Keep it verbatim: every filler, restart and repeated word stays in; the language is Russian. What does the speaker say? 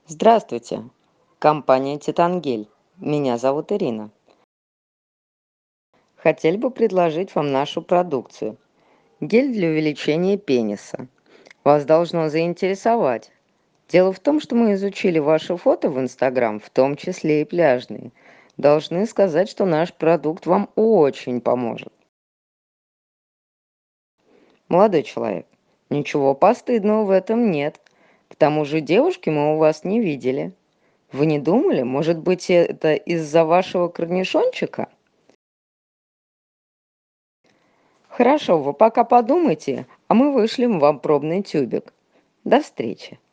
Здравствуйте, компания «Титангель». Меня зовут Ирина. Хотели бы предложить вам нашу продукцию. Гель для увеличения пениса. Вас должно заинтересовать. Дело в том, что мы изучили ваши фото в Инстаграм, в том числе и пляжные. Должны сказать, что наш продукт вам очень поможет. Молодой человек, ничего постыдного в этом нет. К тому же девушки мы у вас не видели. Вы не думали, может быть, это из-за вашего корнишончика? Хорошо, вы пока подумайте, а мы вышлем вам пробный тюбик. До встречи.